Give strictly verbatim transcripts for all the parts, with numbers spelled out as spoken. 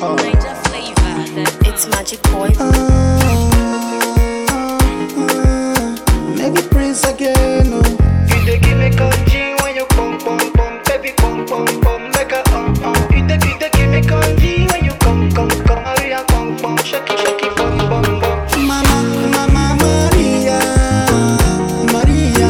Ninja flavor. It's Magic Boy. Ah, maybe Prince again. Oh. You dey give me congee when you pum pum pum, baby pum pum pum, make a um um. You dey you dey give me congee when you come come come, Maria pum pum, shake it shake it bum bum bum. Mama, Mama Maria, Maria,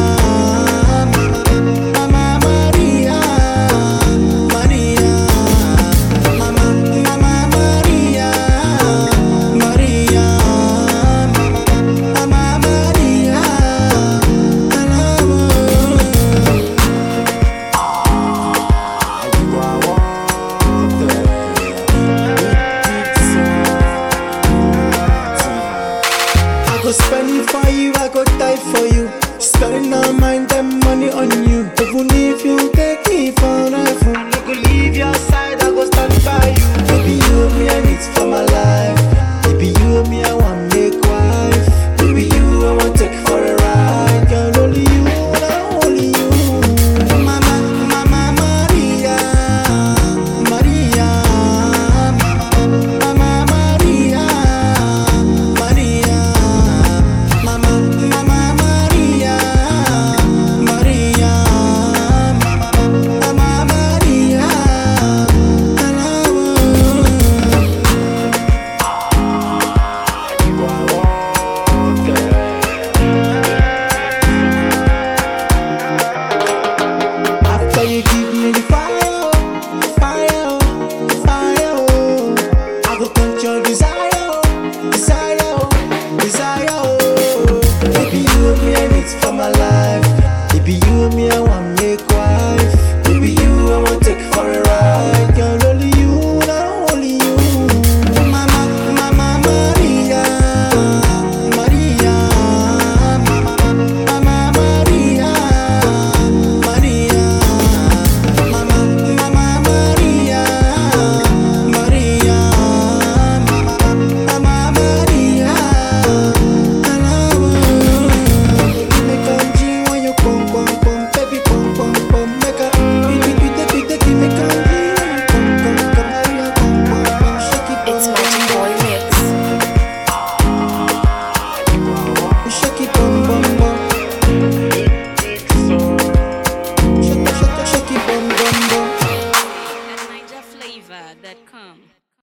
Mama Maria, Maria, Mama, Mama Maria, Maria, Mama Maria, I love you. You are wanted. I go spend for you, I go die for you. Spending all mind and money on you. Even if you take me forever, I no go leave your side, I go stand by you. baby you me I need for my life. Baby you me I want make wife. Baby you I want take for a ride. Girl only you, now only you. Mama, Mama Maria, Maria, Mama Maria, Maria, Mama, Mama Maria, Maria, Mama Maria, I love you. You are wanted. After you give